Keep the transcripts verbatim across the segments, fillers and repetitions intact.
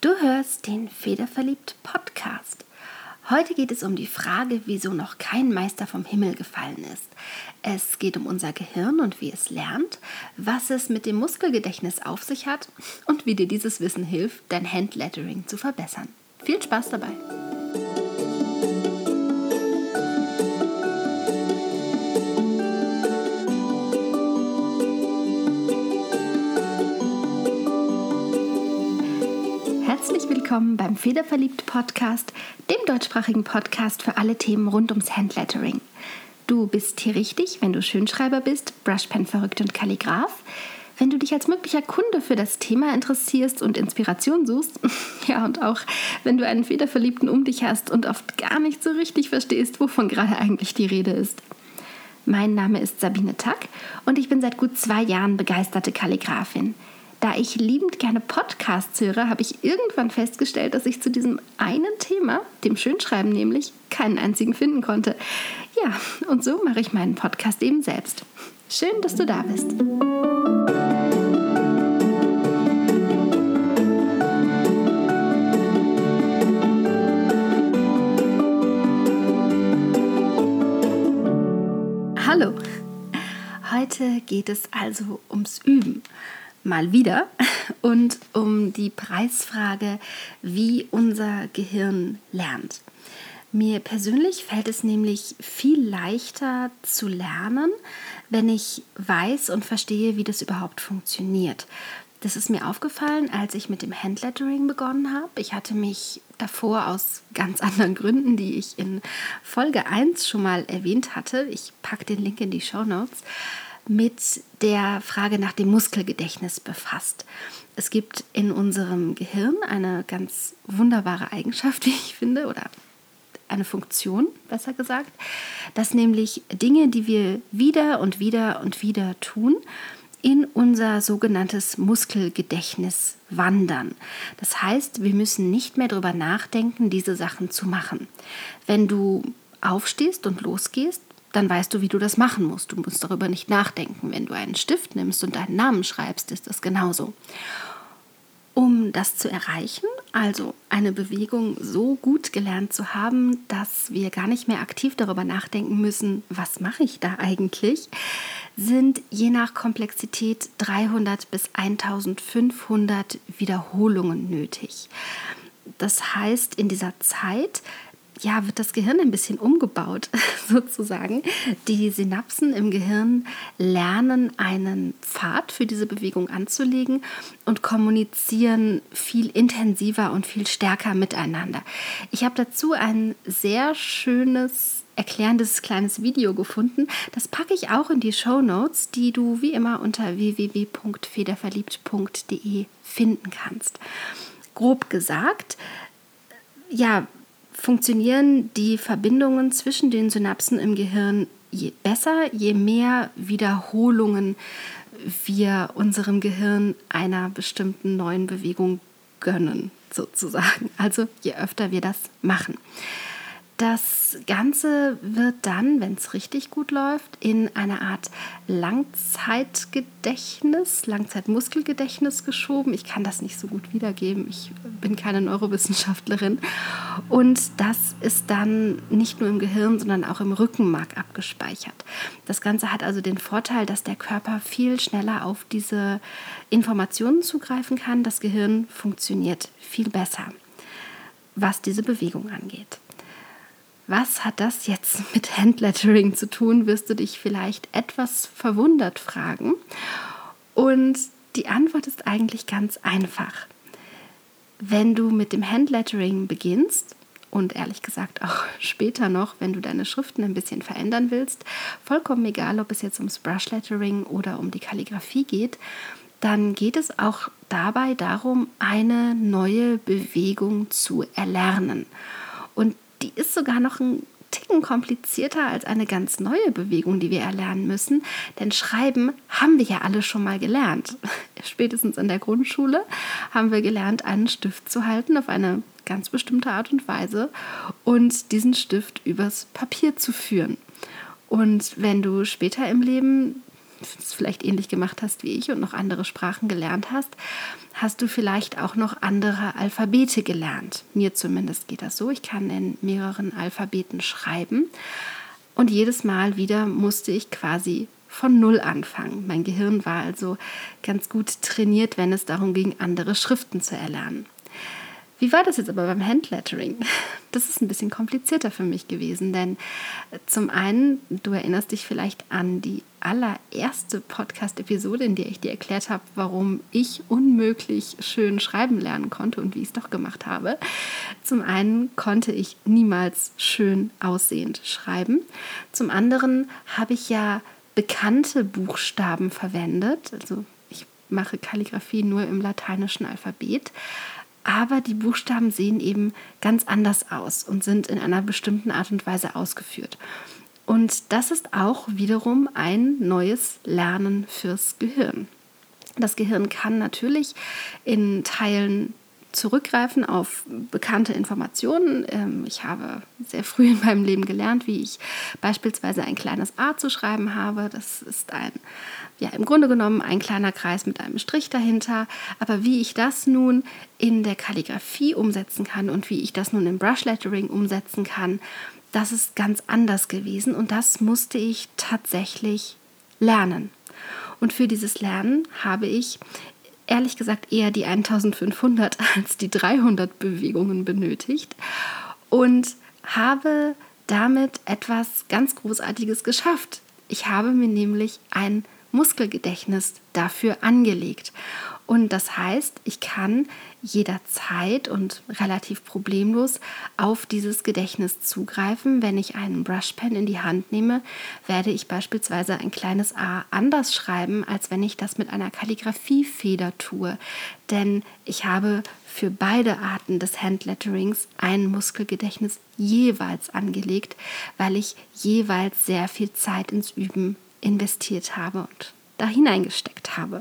Du hörst den Federverliebt Podcast. Heute geht es um die Frage, wieso noch kein Meister vom Himmel gefallen ist. Es geht um unser Gehirn und wie es lernt, was es mit dem Muskelgedächtnis auf sich hat und wie dir dieses Wissen hilft, dein Handlettering zu verbessern. Viel Spaß dabei! Herzlich willkommen beim Federverliebt Podcast, dem deutschsprachigen Podcast für alle Themen rund ums Handlettering. Du bist hier richtig, wenn du Schönschreiber bist, Brushpen-verrückt und Kalligraph. Wenn du dich als möglicher Kunde für das Thema interessierst und Inspiration suchst, ja und auch wenn du einen Federverliebten um dich hast und oft gar nicht so richtig verstehst, wovon gerade eigentlich die Rede ist. Mein Name ist Sabine Tack und ich bin seit gut zwei Jahren begeisterte Kalligraphin. Da ich liebend gerne Podcasts höre, habe ich irgendwann festgestellt, dass ich zu diesem einen Thema, dem Schönschreiben nämlich, keinen einzigen finden konnte. Ja, und so mache ich meinen Podcast eben selbst. Schön, dass du da bist. Hallo, heute geht es also ums Üben. Mal wieder und um die Preisfrage, wie unser Gehirn lernt. Mir persönlich fällt es nämlich viel leichter zu lernen, wenn ich weiß und verstehe, wie das überhaupt funktioniert. Das ist mir aufgefallen, als ich mit dem Handlettering begonnen habe. Ich hatte mich davor aus ganz anderen Gründen, die ich in Folge eins schon mal erwähnt hatte, ich packe den Link in die Shownotes, mit der Frage nach dem Muskelgedächtnis befasst. Es gibt in unserem Gehirn eine ganz wunderbare Eigenschaft, wie ich finde, oder eine Funktion, besser gesagt, dass nämlich Dinge, die wir wieder und wieder und wieder tun, in unser sogenanntes Muskelgedächtnis wandern. Das heißt, wir müssen nicht mehr darüber nachdenken, diese Sachen zu machen. Wenn du aufstehst und losgehst, dann weißt du, wie du das machen musst. Du musst darüber nicht nachdenken. Wenn du einen Stift nimmst und deinen Namen schreibst, ist das genauso. Um das zu erreichen, also eine Bewegung so gut gelernt zu haben, dass wir gar nicht mehr aktiv darüber nachdenken müssen, was mache ich da eigentlich, sind je nach Komplexität dreihundert bis eintausendfünfhundert Wiederholungen nötig. Das heißt, in dieser Zeit ja, wird das Gehirn ein bisschen umgebaut, sozusagen. Die Synapsen im Gehirn lernen, einen Pfad für diese Bewegung anzulegen und kommunizieren viel intensiver und viel stärker miteinander. Ich habe dazu ein sehr schönes, erklärendes kleines Video gefunden. Das packe ich auch in die Shownotes, die du wie immer unter w w w punkt federverliebt punkt d e finden kannst. Grob gesagt, ja, funktionieren die Verbindungen zwischen den Synapsen im Gehirn je besser, je mehr Wiederholungen wir unserem Gehirn einer bestimmten neuen Bewegung gönnen, sozusagen. Also je öfter wir das machen. Das Ganze wird dann, wenn es richtig gut läuft, in eine Art Langzeitgedächtnis, Langzeitmuskelgedächtnis geschoben. Ich kann das nicht so gut wiedergeben, ich bin keine Neurowissenschaftlerin. Und das ist dann nicht nur im Gehirn, sondern auch im Rückenmark abgespeichert. Das Ganze hat also den Vorteil, dass der Körper viel schneller auf diese Informationen zugreifen kann. Das Gehirn funktioniert viel besser, was diese Bewegung angeht. Was hat das jetzt mit Handlettering zu tun, wirst du dich vielleicht etwas verwundert fragen. Und die Antwort ist eigentlich ganz einfach. Wenn du mit dem Handlettering beginnst und ehrlich gesagt auch später noch, wenn du deine Schriften ein bisschen verändern willst, vollkommen egal, ob es jetzt ums Brushlettering oder um die Kalligrafie geht, dann geht es auch dabei darum, eine neue Bewegung zu erlernen. Und die ist sogar noch ein Ticken komplizierter als eine ganz neue Bewegung, die wir erlernen müssen. Denn Schreiben haben wir ja alle schon mal gelernt. Spätestens in der Grundschule haben wir gelernt, einen Stift zu halten auf eine ganz bestimmte Art und Weise und diesen Stift übers Papier zu führen. Und wenn du später im Leben es vielleicht ähnlich gemacht hast wie ich und noch andere Sprachen gelernt hast, hast du vielleicht auch noch andere Alphabete gelernt. Mir zumindest geht das so. Ich kann in mehreren Alphabeten schreiben und jedes Mal wieder musste ich quasi von Null anfangen. Mein Gehirn war also ganz gut trainiert, wenn es darum ging, andere Schriften zu erlernen. Wie war das jetzt aber beim Handlettering? Das ist ein bisschen komplizierter für mich gewesen, denn zum einen, du erinnerst dich vielleicht an die allererste Podcast-Episode, in der ich dir erklärt habe, warum ich unmöglich schön schreiben lernen konnte und wie ich es doch gemacht habe. Zum einen konnte ich niemals schön aussehend schreiben. Zum anderen habe ich ja bekannte Buchstaben verwendet, also ich mache Kalligrafie nur im lateinischen Alphabet, aber die Buchstaben sehen eben ganz anders aus und sind in einer bestimmten Art und Weise ausgeführt. Und das ist auch wiederum ein neues Lernen fürs Gehirn. Das Gehirn kann natürlich in Teilen zurückgreifen auf bekannte Informationen. Ich habe sehr früh in meinem Leben gelernt, wie ich beispielsweise ein kleines A zu schreiben habe. Das ist ein, ja, im Grunde genommen ein kleiner Kreis mit einem Strich dahinter. Aber wie ich das nun in der Kalligrafie umsetzen kann und wie ich das nun im Brushlettering umsetzen kann, das ist ganz anders gewesen und das musste ich tatsächlich lernen. Und für dieses Lernen habe ich ehrlich gesagt eher die eintausendfünfhundert als die dreihundert Bewegungen benötigt und habe damit etwas ganz Großartiges geschafft. Ich habe mir nämlich ein Muskelgedächtnis dafür angelegt. Und das heißt, ich kann jederzeit und relativ problemlos auf dieses Gedächtnis zugreifen. Wenn ich einen Brushpen in die Hand nehme, werde ich beispielsweise ein kleines A anders schreiben, als wenn ich das mit einer Kalligrafiefeder tue. Denn ich habe für beide Arten des Handletterings ein Muskelgedächtnis jeweils angelegt, weil ich jeweils sehr viel Zeit ins Üben investiert habe und da hineingesteckt habe.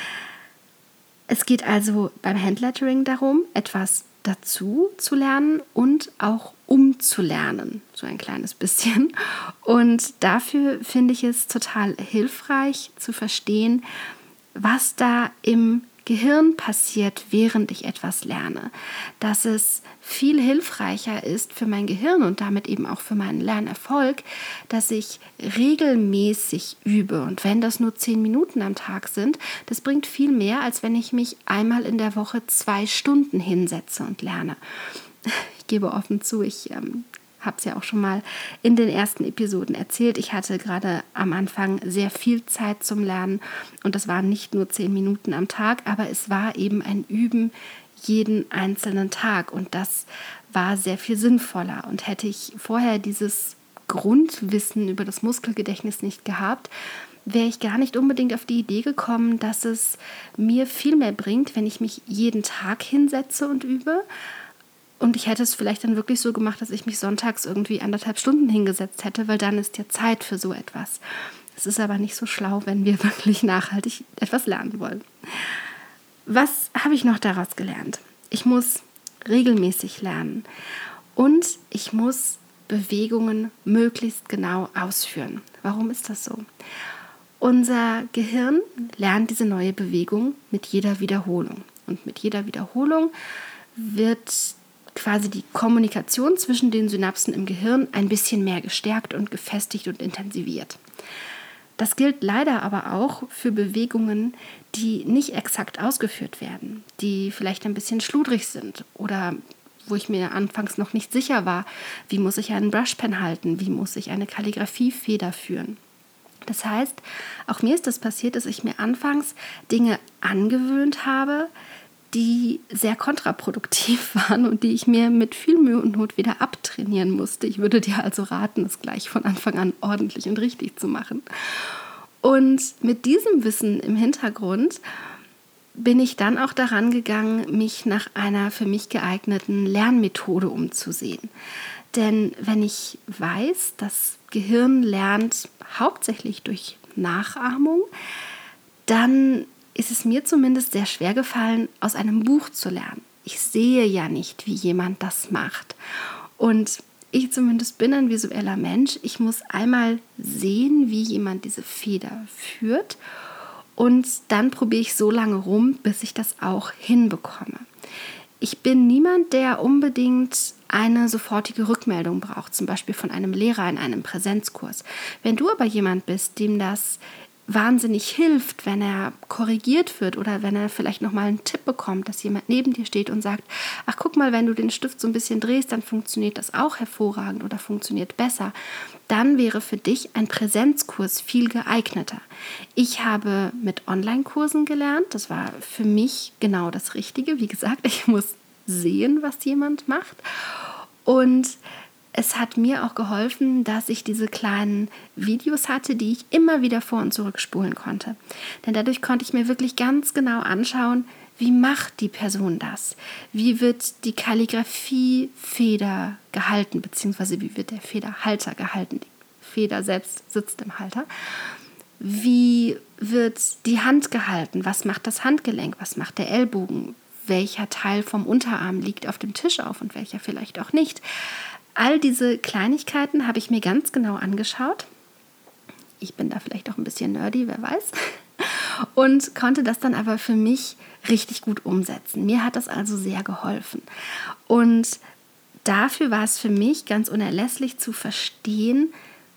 Es geht also beim Handlettering darum, etwas dazu zu lernen und auch umzulernen, so ein kleines bisschen. Und dafür finde ich es total hilfreich zu verstehen, was da im Gehirn passiert, während ich etwas lerne. Dass es viel hilfreicher ist für mein Gehirn und damit eben auch für meinen Lernerfolg, dass ich regelmäßig übe. Und wenn das nur zehn Minuten am Tag sind, das bringt viel mehr, als wenn ich mich einmal in der Woche zwei Stunden hinsetze und lerne. Ich gebe offen zu, ich ähm, habe es ja auch schon mal in den ersten Episoden erzählt. Ich hatte gerade am Anfang sehr viel Zeit zum Lernen und das waren nicht nur zehn Minuten am Tag, aber es war eben ein Üben jeden einzelnen Tag und das war sehr viel sinnvoller. Und hätte ich vorher dieses Grundwissen über das Muskelgedächtnis nicht gehabt, wäre ich gar nicht unbedingt auf die Idee gekommen, dass es mir viel mehr bringt, wenn ich mich jeden Tag hinsetze und übe. Und ich hätte es vielleicht dann wirklich so gemacht, dass ich mich sonntags irgendwie anderthalb Stunden hingesetzt hätte, weil dann ist ja Zeit für so etwas. Es ist aber nicht so schlau, wenn wir wirklich nachhaltig etwas lernen wollen. Was habe ich noch daraus gelernt? Ich muss regelmäßig lernen und ich muss Bewegungen möglichst genau ausführen. Warum ist das so? Unser Gehirn lernt diese neue Bewegung mit jeder Wiederholung. Und mit jeder Wiederholung wird quasi die Kommunikation zwischen den Synapsen im Gehirn ein bisschen mehr gestärkt und gefestigt und intensiviert. Das gilt leider aber auch für Bewegungen, die nicht exakt ausgeführt werden, die vielleicht ein bisschen schludrig sind oder wo ich mir anfangs noch nicht sicher war, wie muss ich einen Brushpen halten, wie muss ich eine Kalligrafiefeder führen. Das heißt, auch mir ist das passiert, dass ich mir anfangs Dinge angewöhnt habe, die sehr kontraproduktiv waren und die ich mir mit viel Mühe und Not wieder abtrainieren musste. Ich würde dir also raten, es gleich von Anfang an ordentlich und richtig zu machen. Und mit diesem Wissen im Hintergrund bin ich dann auch daran gegangen, mich nach einer für mich geeigneten Lernmethode umzusehen. Denn wenn ich weiß, das Gehirn lernt hauptsächlich durch Nachahmung, dann ist es mir zumindest sehr schwer gefallen, aus einem Buch zu lernen. Ich sehe ja nicht, wie jemand das macht. Und ich zumindest bin ein visueller Mensch. Ich muss einmal sehen, wie jemand diese Feder führt und dann probiere ich so lange rum, bis ich das auch hinbekomme. Ich bin niemand, der unbedingt eine sofortige Rückmeldung braucht, zum Beispiel von einem Lehrer in einem Präsenzkurs. Wenn du aber jemand bist, dem das wahnsinnig hilft, wenn er korrigiert wird oder wenn er vielleicht nochmal einen Tipp bekommt, dass jemand neben dir steht und sagt, ach guck mal, wenn du den Stift so ein bisschen drehst, dann funktioniert das auch hervorragend oder funktioniert besser, dann wäre für dich ein Präsenzkurs viel geeigneter. Ich habe mit Online-Kursen gelernt, das war für mich genau das Richtige. Wie gesagt, ich muss sehen, was jemand macht, und es hat mir auch geholfen, dass ich diese kleinen Videos hatte, die ich immer wieder vor- und zurückspulen konnte. Denn dadurch konnte ich mir wirklich ganz genau anschauen, wie macht die Person das? Wie wird die Kalligraphie-Feder gehalten, beziehungsweise wie wird der Federhalter gehalten? Die Feder selbst sitzt im Halter. Wie wird die Hand gehalten? Was macht das Handgelenk? Was macht der Ellbogen? Welcher Teil vom Unterarm liegt auf dem Tisch auf und welcher vielleicht auch nicht? All diese Kleinigkeiten habe ich mir ganz genau angeschaut. Ich bin da vielleicht auch ein bisschen nerdy, wer weiß. Und konnte das dann aber für mich richtig gut umsetzen. Mir hat das also sehr geholfen. Und dafür war es für mich ganz unerlässlich zu verstehen,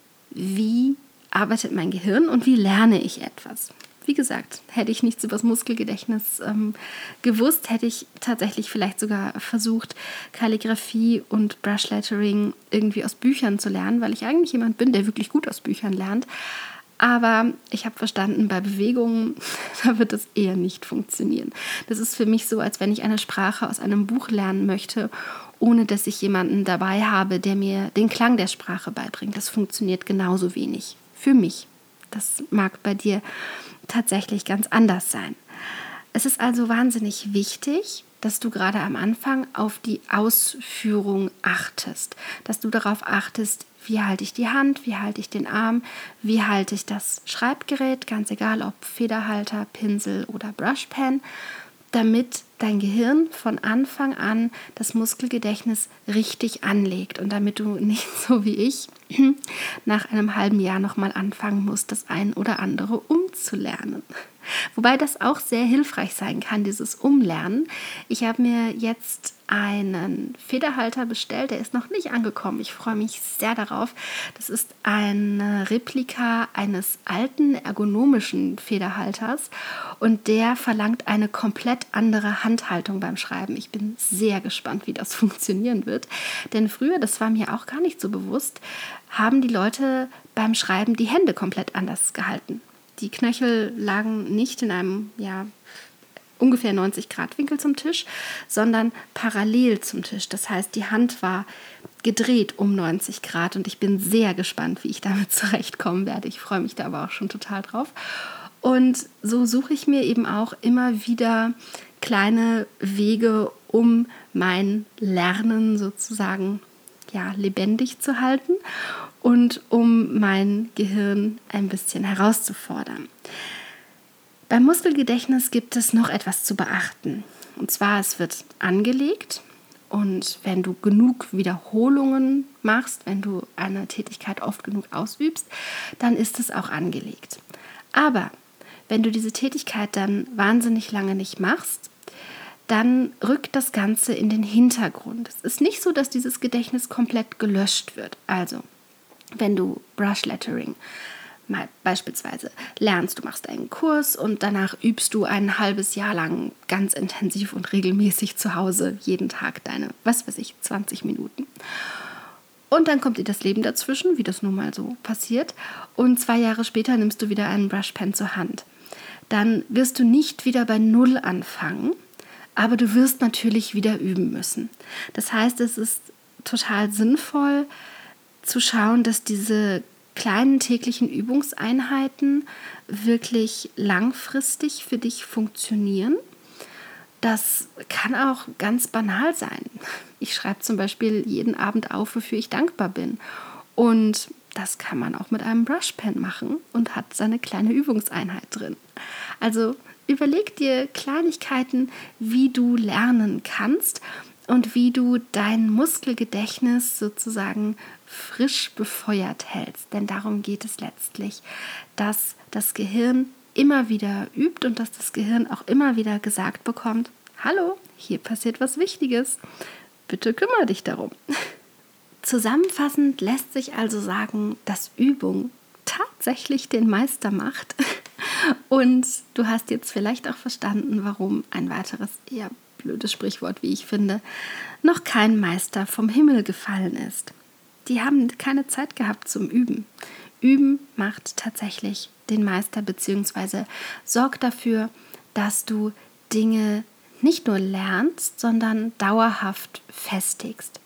wie arbeitet mein Gehirn und wie lerne ich etwas. Wie gesagt, hätte ich nichts über das Muskelgedächtnis ähm, gewusst, hätte ich tatsächlich vielleicht sogar versucht, Kalligraphie und Brushlettering irgendwie aus Büchern zu lernen, weil ich eigentlich jemand bin, der wirklich gut aus Büchern lernt. Aber ich habe verstanden, bei Bewegungen, da wird das eher nicht funktionieren. Das ist für mich so, als wenn ich eine Sprache aus einem Buch lernen möchte, ohne dass ich jemanden dabei habe, der mir den Klang der Sprache beibringt. Das funktioniert genauso wenig für mich. Das mag bei dir tatsächlich ganz anders sein. Es ist also wahnsinnig wichtig, dass du gerade am Anfang auf die Ausführung achtest, dass du darauf achtest, wie halte ich die Hand, wie halte ich den Arm, wie halte ich das Schreibgerät, ganz egal ob Federhalter, Pinsel oder Brushpen, damit dein Gehirn von Anfang an das Muskelgedächtnis richtig anlegt und damit du nicht so wie ich nach einem halben Jahr nochmal anfangen musst, das ein oder andere umzulernen. Wobei das auch sehr hilfreich sein kann, dieses Umlernen. Ich habe mir jetzt einen Federhalter bestellt, der ist noch nicht angekommen. Ich freue mich sehr darauf. Das ist ein Replika eines alten ergonomischen Federhalters und der verlangt eine komplett andere Handhaltung beim Schreiben. Ich bin sehr gespannt, wie das funktionieren wird. Denn früher, das war mir auch gar nicht so bewusst, haben die Leute beim Schreiben die Hände komplett anders gehalten. Die Knöchel lagen nicht in einem ja, ungefähr neunzig Grad Winkel zum Tisch, sondern parallel zum Tisch. Das heißt, die Hand war gedreht um neunzig Grad und ich bin sehr gespannt, wie ich damit zurechtkommen werde. Ich freue mich da aber auch schon total drauf. Und so suche ich mir eben auch immer wieder kleine Wege, um mein Lernen sozusagen ja, lebendig zu halten und um mein Gehirn ein bisschen herauszufordern. Beim Muskelgedächtnis gibt es noch etwas zu beachten. Und zwar, es wird angelegt und wenn du genug Wiederholungen machst, wenn du eine Tätigkeit oft genug ausübst, dann ist es auch angelegt. Aber wenn du diese Tätigkeit dann wahnsinnig lange nicht machst, dann rückt das Ganze in den Hintergrund. Es ist nicht so, dass dieses Gedächtnis komplett gelöscht wird. Also, wenn du Brushlettering mal beispielsweise lernst, du machst einen Kurs und danach übst du ein halbes Jahr lang ganz intensiv und regelmäßig zu Hause jeden Tag deine, was weiß ich, zwanzig Minuten. Und dann kommt dir das Leben dazwischen, wie das nun mal so passiert. Und zwei Jahre später nimmst du wieder einen Brushpen zur Hand. Dann wirst du nicht wieder bei Null anfangen, aber du wirst natürlich wieder üben müssen. Das heißt, es ist total sinnvoll zu schauen, dass diese kleinen täglichen Übungseinheiten wirklich langfristig für dich funktionieren. Das kann auch ganz banal sein. Ich schreibe zum Beispiel jeden Abend auf, wofür ich dankbar bin. Und das kann man auch mit einem Brushpen machen und hat seine kleine Übungseinheit drin. Also überleg dir Kleinigkeiten, wie du lernen kannst. und wie du dein Muskelgedächtnis sozusagen frisch befeuert hältst. Denn darum geht es letztlich, dass das Gehirn immer wieder übt und dass das Gehirn auch immer wieder gesagt bekommt, hallo, hier passiert was Wichtiges, bitte kümmere dich darum. Zusammenfassend lässt sich also sagen, dass Übung tatsächlich den Meister macht. Und du hast jetzt vielleicht auch verstanden, warum ein weiteres eher blödes Sprichwort, wie ich finde, noch kein Meister vom Himmel gefallen ist. Die haben keine Zeit gehabt zum Üben. Üben macht tatsächlich den Meister bzw. sorgt dafür, dass du Dinge nicht nur lernst, sondern dauerhaft festigst.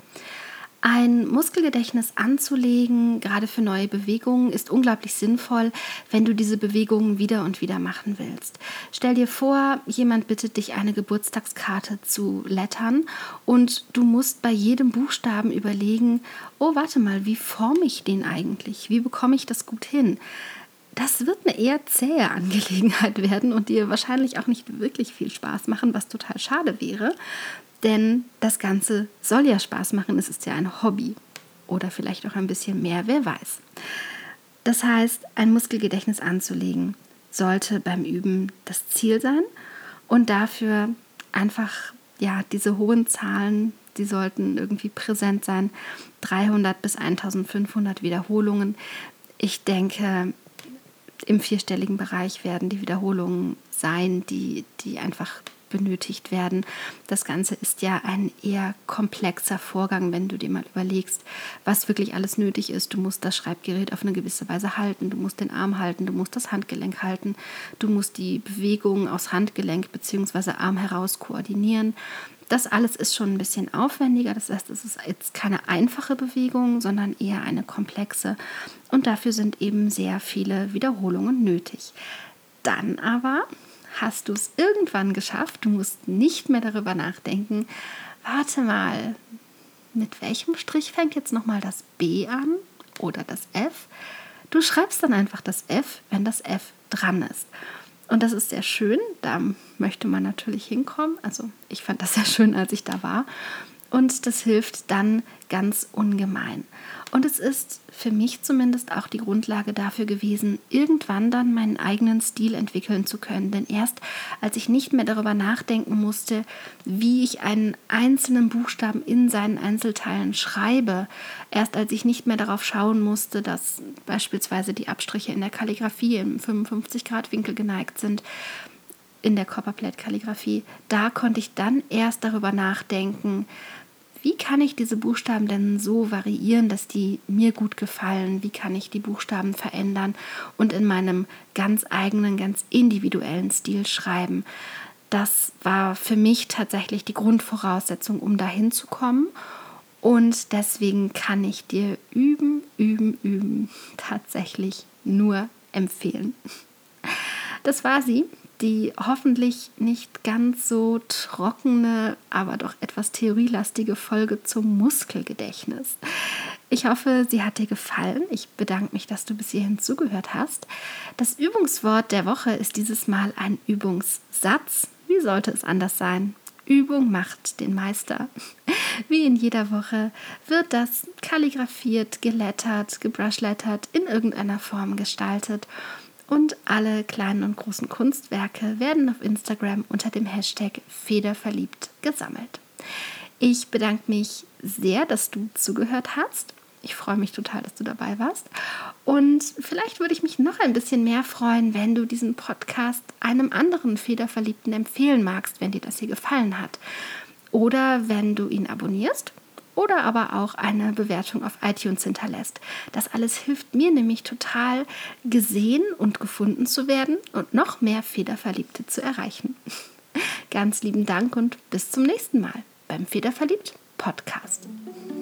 Ein Muskelgedächtnis anzulegen, gerade für neue Bewegungen, ist unglaublich sinnvoll, wenn du diese Bewegungen wieder und wieder machen willst. Stell dir vor, jemand bittet dich, eine Geburtstagskarte zu lettern und du musst bei jedem Buchstaben überlegen, oh, warte mal, wie forme ich den eigentlich? Wie bekomme ich das gut hin? Das wird eine eher zähe Angelegenheit werden und dir wahrscheinlich auch nicht wirklich viel Spaß machen, was total schade wäre. Denn das Ganze soll ja Spaß machen, es ist ja ein Hobby oder vielleicht auch ein bisschen mehr, wer weiß. Das heißt, ein Muskelgedächtnis anzulegen sollte beim Üben das Ziel sein und dafür einfach, ja, diese hohen Zahlen, die sollten irgendwie präsent sein, dreihundert bis eintausendfünfhundert Wiederholungen. Ich denke, im vierstelligen Bereich werden die Wiederholungen sein, die, die einfach benötigt werden. Das Ganze ist ja ein eher komplexer Vorgang, wenn du dir mal überlegst, was wirklich alles nötig ist. Du musst das Schreibgerät auf eine gewisse Weise halten, du musst den Arm halten, du musst das Handgelenk halten, du musst die Bewegungen aus Handgelenk bzw. Arm heraus koordinieren. Das alles ist schon ein bisschen aufwendiger, das heißt, es ist jetzt keine einfache Bewegung, sondern eher eine komplexe und dafür sind eben sehr viele Wiederholungen nötig. Dann aber hast du es irgendwann geschafft, du musst nicht mehr darüber nachdenken, warte mal, mit welchem Strich fängt jetzt nochmal das B an oder das F? Du schreibst dann einfach das F, wenn das F dran ist. Und das ist sehr schön, da möchte man natürlich hinkommen. Also ich fand das sehr schön, als ich da war. Und das hilft dann ganz ungemein. Und es ist für mich zumindest auch die Grundlage dafür gewesen, irgendwann dann meinen eigenen Stil entwickeln zu können. Denn erst als ich nicht mehr darüber nachdenken musste, wie ich einen einzelnen Buchstaben in seinen Einzelteilen schreibe, erst als ich nicht mehr darauf schauen musste, dass beispielsweise die Abstriche in der Kalligrafie im fünfundfünfzig Grad Winkel geneigt sind, in der Copperplate-Kalligrafie, da konnte ich dann erst darüber nachdenken, wie kann ich diese Buchstaben denn so variieren, dass die mir gut gefallen? Wie kann ich die Buchstaben verändern und in meinem ganz eigenen, ganz individuellen Stil schreiben? Das war für mich tatsächlich die Grundvoraussetzung, um dahin zu kommen. Und deswegen kann ich dir üben, üben, üben tatsächlich nur empfehlen. Das war sie. Die hoffentlich nicht ganz so trockene, aber doch etwas theorielastige Folge zum Muskelgedächtnis. Ich hoffe, sie hat dir gefallen. Ich bedanke mich, dass du bis hierhin zugehört hast. Das Übungswort der Woche ist dieses Mal ein Übungssatz. Wie sollte es anders sein? Übung macht den Meister. Wie in jeder Woche wird das kalligrafiert, gelettert, gebrushlettert, in irgendeiner Form gestaltet. Und alle kleinen und großen Kunstwerke werden auf Instagram unter dem Hashtag Federverliebt gesammelt. Ich bedanke mich sehr, dass du zugehört hast. Ich freue mich total, dass du dabei warst. Und vielleicht würde ich mich noch ein bisschen mehr freuen, wenn du diesen Podcast einem anderen Federverliebten empfehlen magst, wenn dir das hier gefallen hat. Oder wenn du ihn abonnierst. Oder aber auch eine Bewertung auf iTunes hinterlässt. Das alles hilft mir nämlich total, gesehen und gefunden zu werden und noch mehr Federverliebte zu erreichen. Ganz lieben Dank und bis zum nächsten Mal beim Federverliebt Podcast.